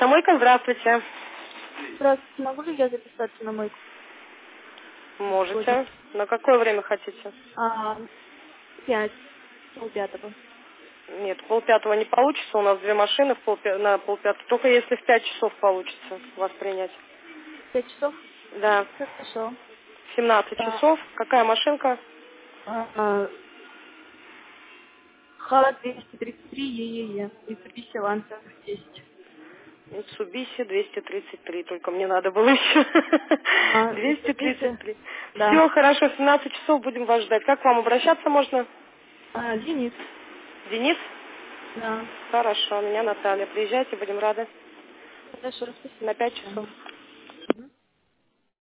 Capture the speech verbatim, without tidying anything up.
Автомойка, здравствуйте. Здравствуйте, могу ли я записаться на мойку? Можете. На какое время хотите? А, пять, полпятого. Нет, полпятого не получится, у нас две машины в полпя... на полпятого. Только если в пять часов получится вас принять. Пять часов? Да. Хорошо. В семнадцать Да. часов. Какая машинка? А, Ха двести тридцать три ЕЕЕ. Mitsubishi Lancer десять. Mitsubishi двести тридцать три. Только мне надо было еще. А, двести тридцать Mitsubishi? три. Да. Все, хорошо, в семнадцать часов будем вас ждать. Как к вам обращаться можно? А, Денис? Денис? Да. Хорошо, меня Наталья. Приезжайте, будем рады. Хорошо, спасибо. На пять До свидания. часов.